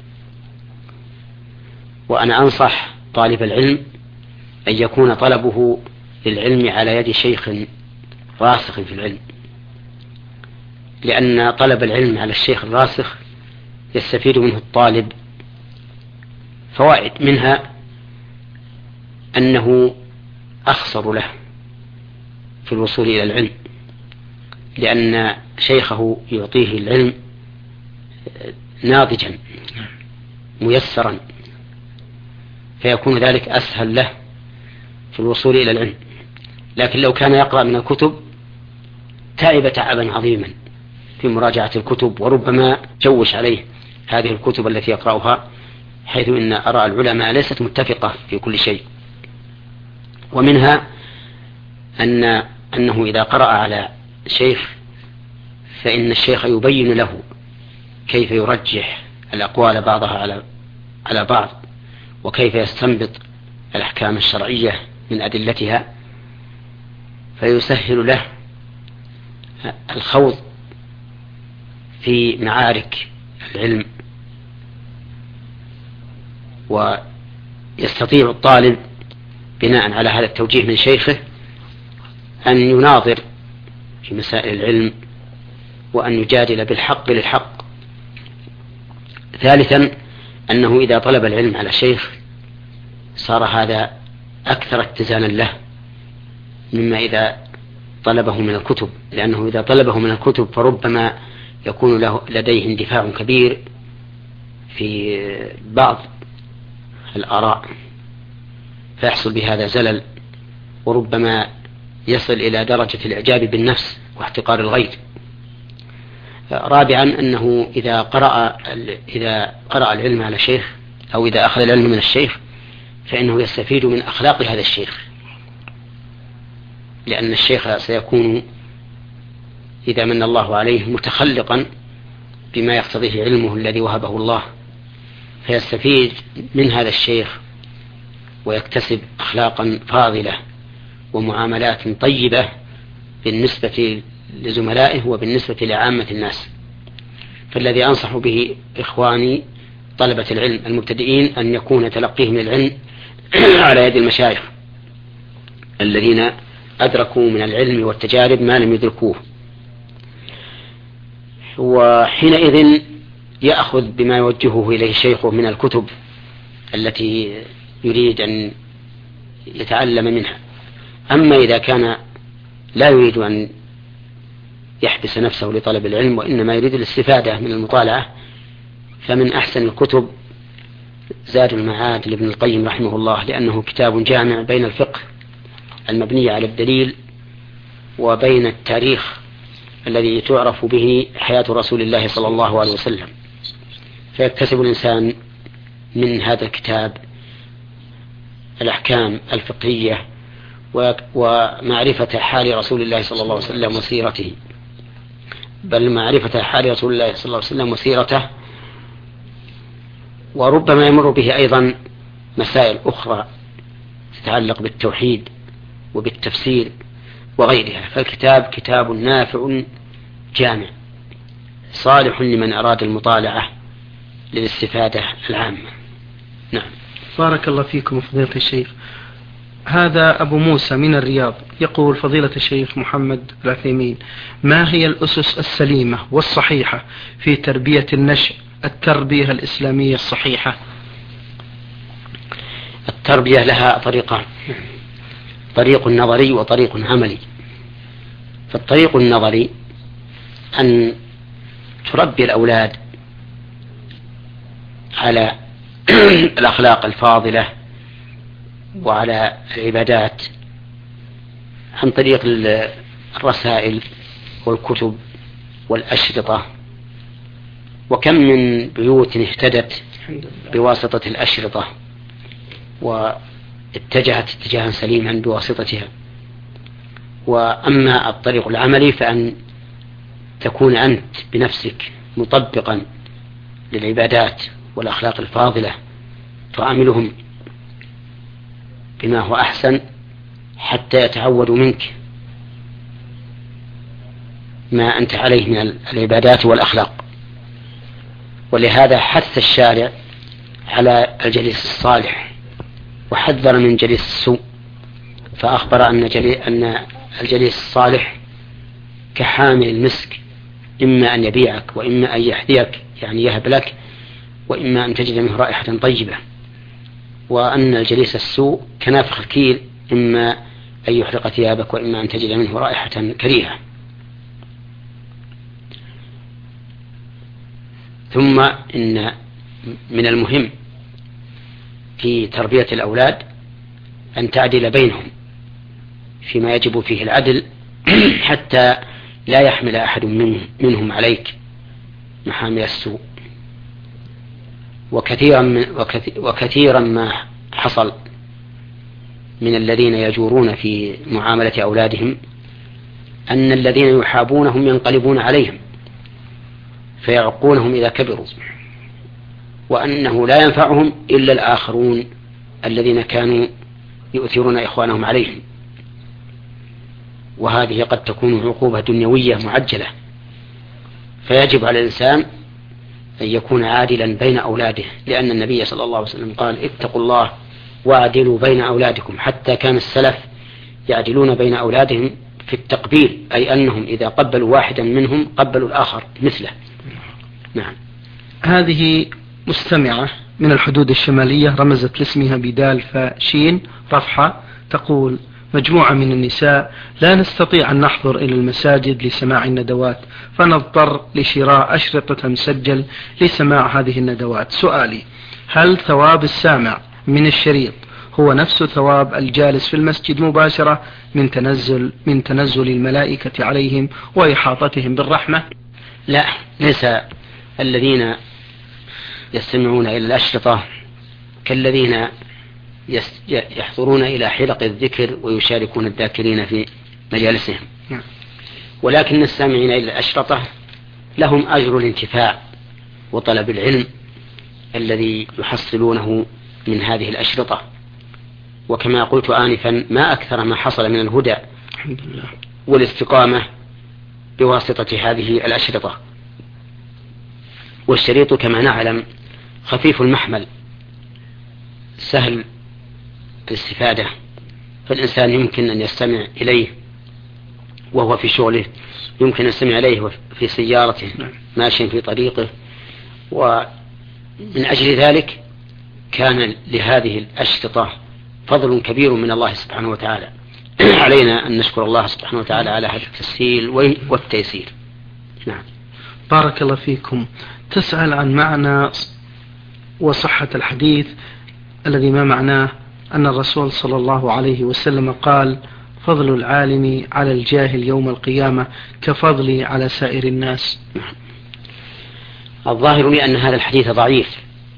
وأنا أنصح طالب العلم أن يكون طلبه للعلم على يد شيخ راسخ في العلم، لأن طلب العلم على الشيخ الراسخ يستفيد منه الطالب فوائد، منها أنه أخسر له في الوصول إلى العلم، لأن شيخه يعطيه العلم ناضجا ميسرا، فيكون ذلك أسهل له في الوصول إلى العلم. لكن لو كان يقرأ من الكتب تعب تعبا عظيما في مراجعة الكتب، وربما جوش عليه هذه الكتب التي يقرأها، حيث إن آراء العلماء ليست متفقة في كل شيء. ومنها أن أنه إذا قرأ على شيخ فإن الشيخ يبين له كيف يرجح الأقوال بعضها على على بعض، وكيف يستنبط الأحكام الشرعية من أدلتها، فيسهل له الخوض في معارك العلم. ويستطيع الطالب بناء على هذا التوجيه من شيخه أن يناظر في مسائل العلم وأن يجادل بالحق للحق. ثالثا أنه إذا طلب العلم على شيخ صار هذا أكثر اتزانا له مما إذا طلبه من الكتب، لأنه إذا طلبه من الكتب فربما يكون له لديه اندفاع كبير في بعض الآراء فيحصل بهذا زلل، وربما يصل إلى درجة الإعجاب بالنفس واحتقار الغير. رابعا أنه إذا قرأ إذا قرأ العلم على شيخ أو إذا أخذ العلم من الشيخ فإنه يستفيد من أخلاق هذا الشيخ، لأن الشيخ سيكون إذا من الله عليه متخلقا بما يقتضيه علمه الذي وهبه الله، فيستفيد من هذا الشيخ ويكتسب أخلاقا فاضلة ومعاملات طيبة بالنسبة لزملائه وبالنسبة لعامة الناس. فالذي أنصح به إخواني طلبة العلم المبتدئين أن يكون تلقيهم العلم على يد المشايخ الذين أدركوا من العلم والتجارب ما لم يدركوه، وحينئذ يأخذ بما يوجهه إليه شيخه من الكتب التي يريد أن يتعلم منها. أما إذا كان لا يريد أن يحبس نفسه لطلب العلم وإنما يريد الاستفادة من المطالعة فمن أحسن الكتب زاد المعاد لابن القيم رحمه الله، لأنه كتاب جامع بين الفقه المبني على الدليل وبين التاريخ الذي تعرف به حياة رسول الله صلى الله عليه وسلم، فيكتسب الإنسان من هذا الكتاب الأحكام الفقهية ومعرفة حال رسول الله صلى الله عليه وسلم وسيرته، بل معرفة حال رسول الله صلى الله عليه وسلم وسيرته، وربما يمر به أيضا مسائل أخرى تتعلق بالتوحيد وبالتفسير وغيرها. فالكتاب كتاب نافع جامع صالح لمن أراد المطالعة للاستفادة العامة. نعم. بارك الله فيكم فضيلة الشيخ. هذا أبو موسى من الرياض يقول: فضيلة الشيخ محمد العثيمين، ما هي الأسس السليمة والصحيحة في تربية النشء، التربية الإسلامية الصحيحة؟ التربية لها طريقان، طريق نظري وطريق عملي. فالطريق النظري أن تربي الأولاد على الأخلاق الفاضلة وعلى العبادات عن طريق الرسائل والكتب والأشرطة، وكم من بيوت اهتدت بواسطة الأشرطة واتجهت اتجاها سليما بواسطتها. وأما الطريق العملي فأن تكون أنت بنفسك مطبقا للعبادات والأخلاق الفاضلة، تعاملهم بما هو أحسن حتى يتعودوا منك ما أنت عليه من العبادات والأخلاق. ولهذا حث الشارع على الجليس الصالح وحذر من جليس السوء، فأخبر أن, أن الجليس الصالح كحامل المسك، إما أن يبيعك وإما أن يحذيك يعني يهب لك، وإما أن تجد منه رائحة طيبة. وأن الجليس السوء كنافخ الكيل، إما أن يحرق ثيابك وإما أن تجد منه رائحة كريهة. ثم إن من المهم في تربية الأولاد أن تعدل بينهم فيما يجب فيه العدل حتى لا يحمل أحد منهم عليك محامل السوء. وكثيرا, من وكثيرا ما حصل من الذين يجورون في معاملة أولادهم أن الذين يحابونهم ينقلبون عليهم فيعقونهم إذا كبروا، وأنه لا ينفعهم إلا الآخرون الذين كانوا يؤثرون إخوانهم عليهم. وهذه قد تكون عقوبة دنيوية معجلة، فيجب على الإنسان أن يكون عادلا بين أولاده، لأن النبي صلى الله عليه وسلم قال: اتقوا الله واعدلوا بين أولادكم. حتى كان السلف يعدلون بين أولادهم في التقبيل، أي أنهم إذا قبلوا واحدا منهم قبلوا الآخر مثله. نعم. هذه مستمعة من الحدود الشمالية رمزت لاسمها بدال فشين رفحة، تقول: مجموعة من النساء لا نستطيع أن نحضر إلى المساجد لسماع الندوات، فنضطر لشراء أشرطة مسجل لسماع هذه الندوات. سؤالي: هل ثواب السامع من الشريط هو نفس ثواب الجالس في المسجد مباشرة من تنزل من تنزل الملائكة عليهم وإحاطتهم بالرحمة؟ لا، ليس الذين يستمعون إلى الأشرطة كالذين يحضرون إلى حلق الذكر ويشاركون الذاكرين في مجالسهم، ولكن السامعين إلى الأشرطة لهم أجر الانتفاع وطلب العلم الذي يحصلونه من هذه الأشرطة. وكما قلت آنفا، ما أكثر ما حصل من الهدى والاستقامة بواسطة هذه الأشرطة. والشريط كما نعلم خفيف المحمل سهل الاستفادة، فالإنسان يمكن أن يستمع إليه وهو في شغله، يمكن أن يستمع إليه في سيارته ماشي في طريقه. ومن أجل ذلك كان لهذه الأشرطة فضل كبير من الله سبحانه وتعالى. علينا أن نشكر الله سبحانه وتعالى على هذا التسهيل والتيسير. نعم. بارك الله فيكم. تسأل عن معنى وصحة الحديث الذي ما معناه أن الرسول صلى الله عليه وسلم قال: فضل العالم على الجاهل يوم القيامة كفضلي على سائر الناس. الظاهر لي أن هذا الحديث ضعيف،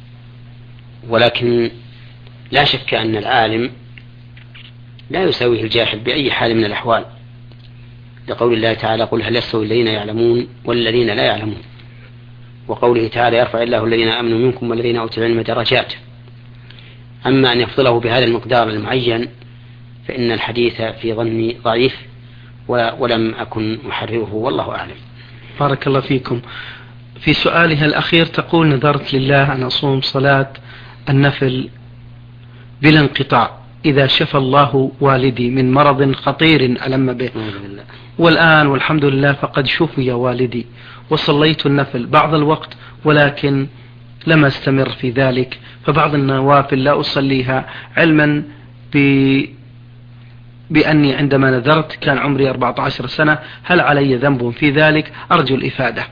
ولكن لا شك أن العالم لا يساويه الجاهل بأي حال من الأحوال، لقول الله تعالى: قل هل يستوي الذين يعلمون والذين لا يعلمون، وقوله تعالى: يرفع الله الذين آمنوا منكم والذين أوتوا العلم درجات. أما أن يفضله بهذا المقدار المعين فإن الحديث في ظني ضعيف، ولم أكن محرره، والله أعلم. بارك الله فيكم. في سؤالها الأخير تقول: نذرت لله أن أصوم صلاة النفل بلا انقطاع إذا شفى الله والدي من مرض خطير ألم به، والآن والحمد لله فقد شفي والدي، وصليت النفل بعض الوقت ولكن لم أستمر في ذلك، فبعض النوافل لا أصليها علما ب... بأني عندما نذرت كان عمري أربعة عشر سنة، هل علي ذنب في ذلك؟ أرجو الإفادة.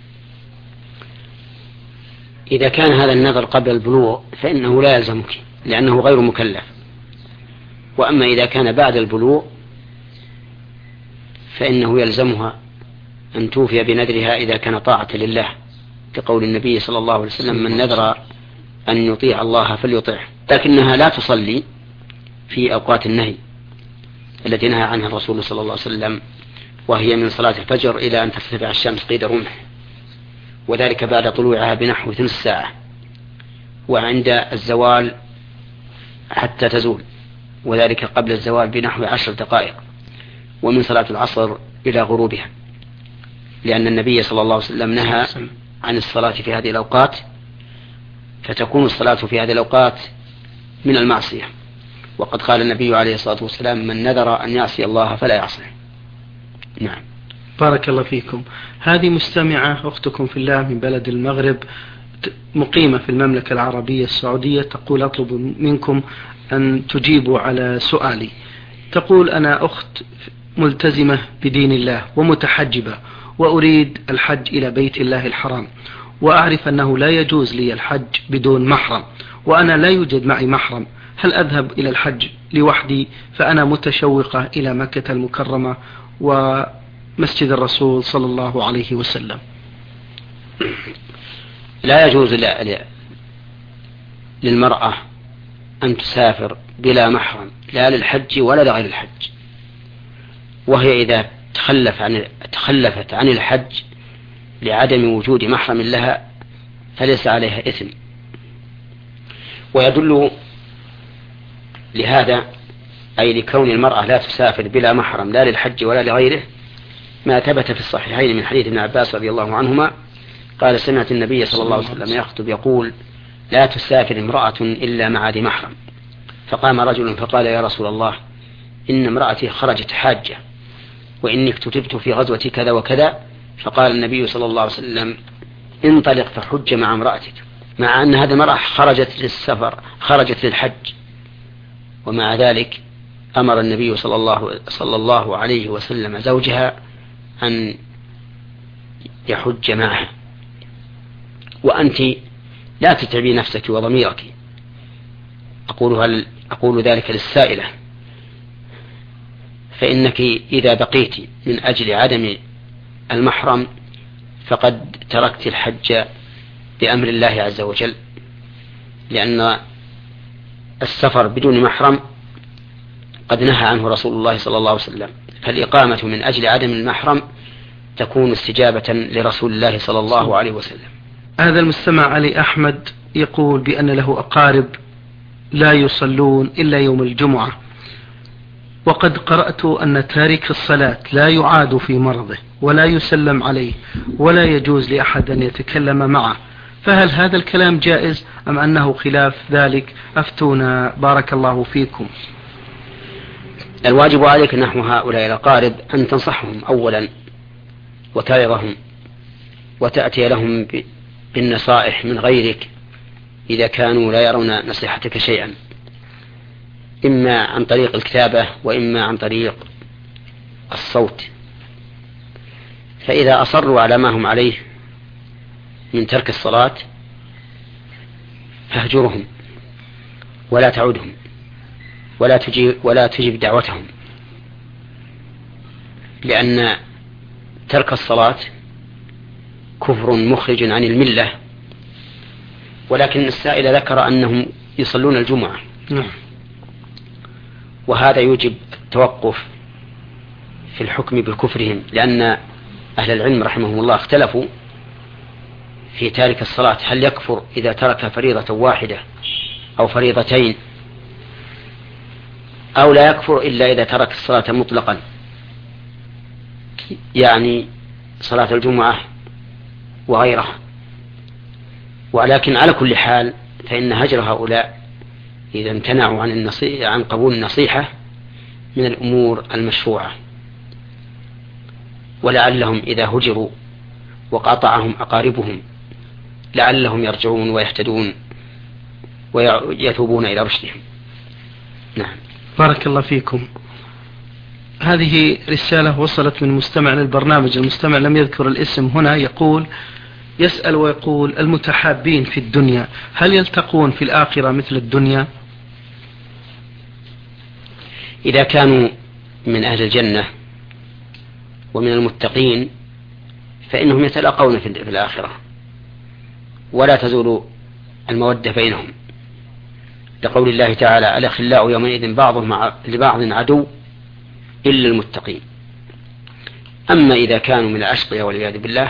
إذا كان هذا النذر قبل البلوغ فإنه لا يلزمك لأنه غير مكلف، وأما إذا كان بعد البلوغ فإنه يلزمها أن توفي بنذرها إذا كان طاعة لله، كقول النبي صلى الله عليه وسلم: من نذر أن يطيع الله فليطيعه. لكنها لا تصلي في أوقات النهي التي نهى عنها الرسول صلى الله عليه وسلم، وهي من صلاة الفجر إلى أن ترتفع الشمس قيد رمح، وذلك بعد طلوعها بنحو ثلث ساعة، وعند الزوال حتى تزول، وذلك قبل الزوال بنحو عشر دقائق، ومن صلاة العصر إلى غروبها، لأن النبي صلى الله عليه وسلم نهى عن الصلاة في هذه الأوقات، فتكون الصلاة في هذه الأوقات من المعصية، وقد قال النبي عليه الصلاة والسلام: من نذر أن يعصي الله فلا يعصيه. نعم. بارك الله فيكم. هذه مستمعة أختكم في الله من بلد المغرب مقيمة في المملكة العربية السعودية، تقول: أطلب منكم أن تجيبوا على سؤالي. تقول: أنا أخت ملتزمة بدين الله ومتحجبة، وأريد الحج إلى بيت الله الحرام، وأعرف أنه لا يجوز لي الحج بدون محرم، وأنا لا يوجد معي محرم، هل أذهب إلى الحج لوحدي؟ فأنا متشوقة إلى مكة المكرمة ومسجد الرسول صلى الله عليه وسلم. لا يجوز للمرأة أن تسافر بلا محرم، لا للحج ولا لغير الحج، وهي إذا تخلف عن تخلفت عن الحج لعدم وجود محرم لها فليس عليها إثم. ويدل لهذا أي لكون المرأة لا تسافر بلا محرم لا للحج ولا لغيره ما ثبت في الصحيحين من حديث ابن عباس رضي الله عنهما قال: سمعت النبي صلى الله عليه وسلم يخطب يقول: لا تسافر امرأة إلا مع ذي محرم. فقام رجل فقال: يا رسول الله، إن امرأتي خرجت حاجة، وإني اكتتبت في غزوة كذا وكذا. فقال النبي صلى الله عليه وسلم: انطلق فحج مع امرأتك، مع أن هذه المرأة خرجت للسفر، خرجت للحج، ومع ذلك أمر النبي صلى الله, صلى الله عليه وسلم زوجها أن يحج معها. وأنت لا تتعبي نفسك وضميرك. أقولها أقول ذلك للسائلة، فإنك إذا بقيت من أجل عدم المحرم فقد تركت الحج بأمر الله عز وجل، لأن السفر بدون محرم قد نهى عنه رسول الله صلى الله عليه وسلم، فالإقامة من أجل عدم المحرم تكون استجابة لرسول الله صلى الله عليه وسلم. هذا المستمع علي أحمد يقول بأن له أقارب لا يصلون إلا يوم الجمعة، وقد قرأت أن تارك الصلاة لا يعاد في مرضه ولا يسلم عليه ولا يجوز لأحد أن يتكلم معه، فهل هذا الكلام جائز أم أنه خلاف ذلك؟ أفتونا بارك الله فيكم. الواجب عليك نحو هؤلاء الأقارب أن تنصحهم أولا وتعظهم وتأتي لهم بالنصائح من غيرك إذا كانوا لا يرون نصيحتك شيئا، إما عن طريق الكتابة وإما عن طريق الصوت. فإذا أصروا على ما هم عليه من ترك الصلاة فاهجرهم ولا تعودهم ولا تجيب, ولا تجيب دعوتهم، لأن ترك الصلاة كفر مخرج عن الملة. ولكن السائل ذكر أنهم يصلون الجمعة، وهذا يوجب التوقف في الحكم بكفرهم، لأن أهل العلم رحمهم الله اختلفوا في تارك الصلاة، هل يكفر إذا ترك فريضة واحدة أو فريضتين، أو لا يكفر إلا إذا ترك الصلاة مطلقا، يعني صلاة الجمعة وغيرها. ولكن على كل حال فإن هجر هؤلاء إذا امتنعوا عن, النصيحة عن قبول النصيحة من الأمور المشروعة، ولعلهم إذا هجروا وقاطعهم أقاربهم لعلهم يرجعون ويهتدون ويتوبون إلى رشدهم. نعم. بارك الله فيكم. هذه رسالة وصلت من مستمع للبرنامج، المستمع لم يذكر الاسم هنا، يقول يسأل ويقول: المتحابين في الدنيا هل يلتقون في الآخرة مثل الدنيا؟ إذا كانوا من أهل الجنة ومن المتقين فإنهم يتلاقون في الآخرة ولا تزول المودة بينهم، لقول الله تعالى: الأخلاء يومئذ بعضهم لبعض عدو إلا المتقين. أما إذا كانوا من الأشقياء والعياذ بالله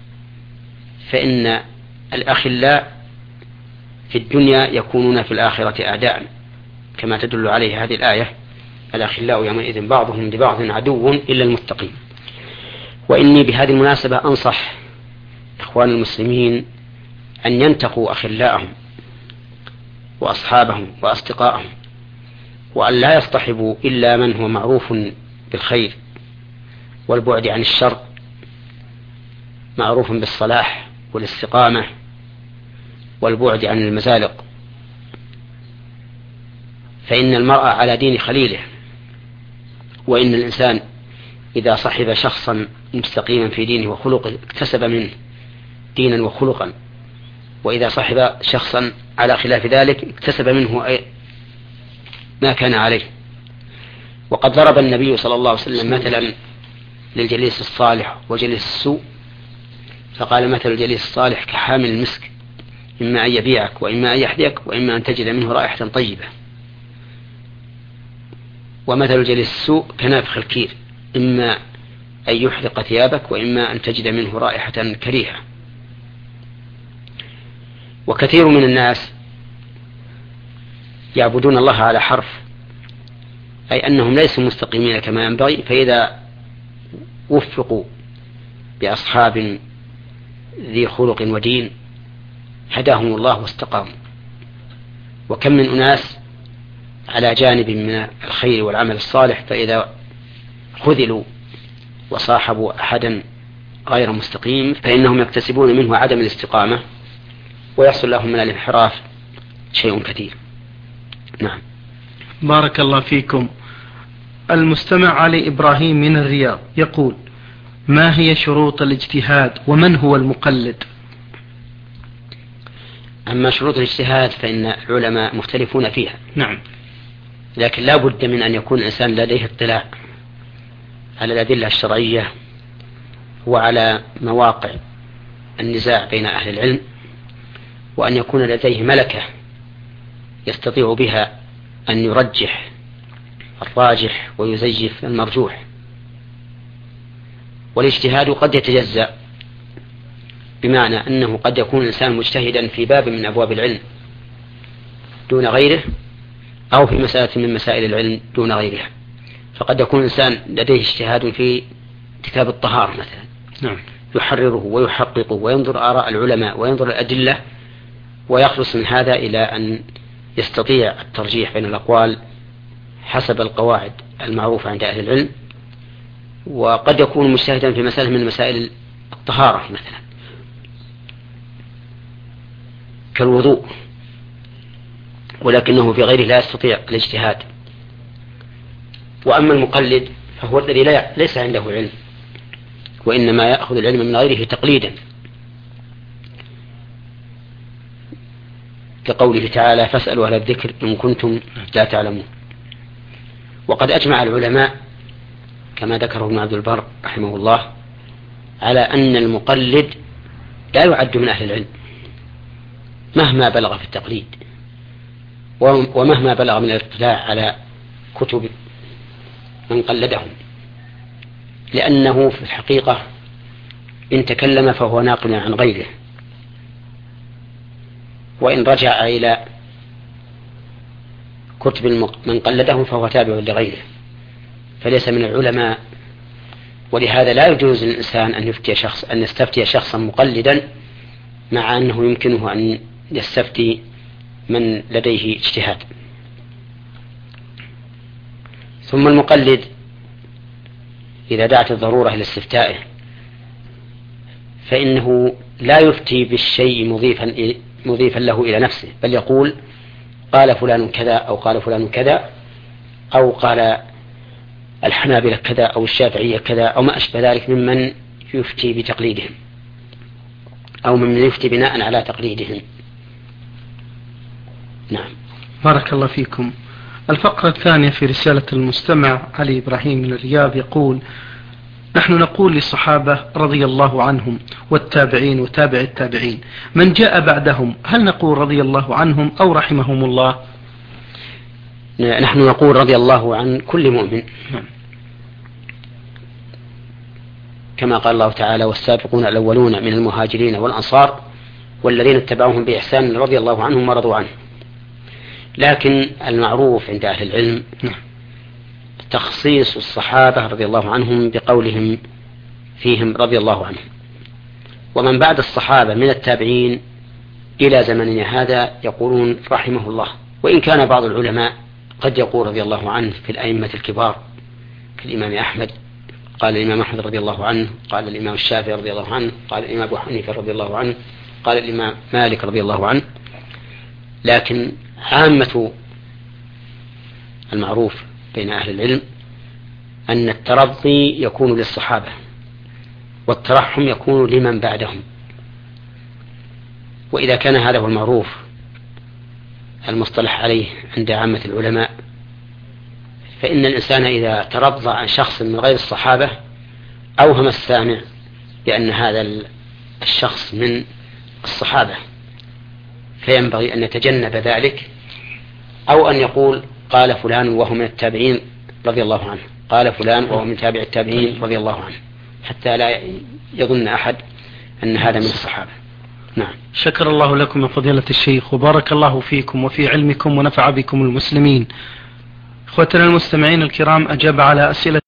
فإن الأخلاء في الدنيا يكونون في الآخرة أعداء، كما تدل عليه هذه الآية: الأخلاء يومئذ بعضهم لبعض عدو إلا المتقين. وإني بهذه المناسبة أنصح إخوان المسلمين أن ينتقوا أخلاءهم وأصحابهم وأصدقائهم، وأن لا يصطحبوا إلا من هو معروف بالخير والبعد عن الشر، معروف بالصلاح والاستقامة والبعد عن المزالق، فإن المرء على دين خليله. وإن الإنسان إذا صحب شخصا مستقيما في دينه وخلقه اكتسب منه دينا وخلقا، وإذا صحب شخصا على خلاف ذلك اكتسب منه ما كان عليه. وقد ضرب النبي صلى الله عليه وسلم مثلا للجليس الصالح وجليس السوء، فقال: مثل الجليس الصالح كحامل المسك، إما أن يبيعك وإما أن يحذيك وإما أن تجد منه رائحة طيبة. ومثل الجليس السوء كنافخ الكير، إما أن يحرق ثيابك وإما أن تجد منه رائحة كريهة. وكثير من الناس يعبدون الله على حرف، أي أنهم ليسوا مستقيمين كما ينبغي، فإذا وفقوا بأصحاب ذي خلق ودين هداهم الله واستقاموا. وكم من أناس على جانب من الخير والعمل الصالح، فإذا خذلوا وصاحبوا أحدا غير مستقيم فإنهم يكتسبون منه عدم الاستقامة ويحصل لهم من الانحراف شيء كثير. نعم. بارك الله فيكم. المستمع علي إبراهيم من الرياض يقول: ما هي شروط الاجتهاد ومن هو المقلد؟ أما شروط الاجتهاد فإن العلماء مختلفون فيها. نعم. لكن لا بد من أن يكون الإنسان لديه اطلاع على الأدلة الشرعية وعلى مواقع النزاع بين أهل العلم، وأن يكون لديه ملكة يستطيع بها أن يرجح الراجح ويزيف المرجوح. والاجتهاد قد يتجزأ، بمعنى أنه قد يكون الإنسان مجتهدا في باب من أبواب العلم دون غيره، أو في مسألة من مسائل العلم دون غيرها. فقد يكون الإنسان لديه اجتهاد في كتاب الطهارة مثلا، نعم، يحرره ويحققه وينظر آراء العلماء وينظر الأدلة، ويخلص من هذا إلى أن يستطيع الترجيح بين الأقوال حسب القواعد المعروفة عند أهل العلم. وقد يكون مجتهدا في مسألة من مسائل الطهارة مثلا كالوضوء، ولكنه في غيره لا يستطيع الاجتهاد. وأما المقلد فهو الذي لا ليس عنده علم، وإنما يأخذ العلم من غيره تقليدا، كقوله تعالى فاسألوا أهل الذكر إن كنتم لا تعلمون. وقد أجمع العلماء كما ذكره ابن عبد البر رحمه الله على أن المقلد لا يعد من أهل العلم مهما بلغ في التقليد ومهما بلغ من الاطلاع على كتب من قلدهم، لأنه في الحقيقة إن تكلم فهو ناقل عن غيره، وإن رجع إلى كتب من قلدهم فهو تابع لغيره، فليس من العلماء. ولهذا لا يجوز للإنسان أن يفتي شخص أن يستفتي شخصا مقلدا مع أنه يمكنه أن يستفتي من لديه اجتهاد. ثم المقلد إذا دعت الضرورة إلى استفتائه فإنه لا يفتي بالشيء مضيفا مضيفا له إلى نفسه، بل يقول قال فلان كذا أو قال فلان كذا أو قال الحنابلة كذا أو الشافعية كذا أو ما أشبه ذلك ممن يفتي بتقليدهم أو ممن يفتي بناء على تقليدهم. نعم. بارك الله فيكم. الفقرة الثانية في رسالة المستمع علي إبراهيم من الرياض يقول: نحن نقول للصحابة رضي الله عنهم والتابعين وتابع التابعين، من جاء بعدهم هل نقول رضي الله عنهم أو رحمهم الله؟ نحن نقول رضي الله عن كل مؤمن، كما قال الله تعالى والسابقون الأولون من المهاجرين والأنصار والذين اتبعوهم بإحسان رضي الله عنهم ورضوا عنه. لكن المعروف عند أهل العلم تخصيص الصحابة رضي الله عنهم بقولهم فيهم رضي الله عنهم، ومن بعد الصحابة من التابعين إلى زمننا هذا يقولون رحمه الله. وإن كان بعض العلماء قد يقول رضي الله عنه في الأئمة الكبار كالإمام أحمد، قال الإمام أحمد رضي الله عنه، قال الإمام الشافعي رضي الله عنه، قال الإمام أبو حنيفة رضي الله عنه، قال الإمام مالك رضي الله عنه. لكن عامة المعروف بين أهل العلم أن الترضي يكون للصحابة والترحم يكون لمن بعدهم. وإذا كان هذا هو المعروف المصطلح عليه عند عامة العلماء، فإن الإنسان إذا ترضى عن شخص من غير الصحابة أوهم السامع بأن هذا الشخص من الصحابة، فينبغي أن يتجنب ذلك، أو أن يقول قال فلان وهو من التابعين رضي الله عنه، قال فلان وهو من تابع التابعين رضي الله عنه، حتى لا يظن أحد أن هذا من الصحابة. نعم. شكر الله لكم يا فضيلة الشيخ وبارك الله فيكم وفي علمكم ونفع بكم المسلمين. إخوتنا المستمعين الكرام، أجاب على أسئلة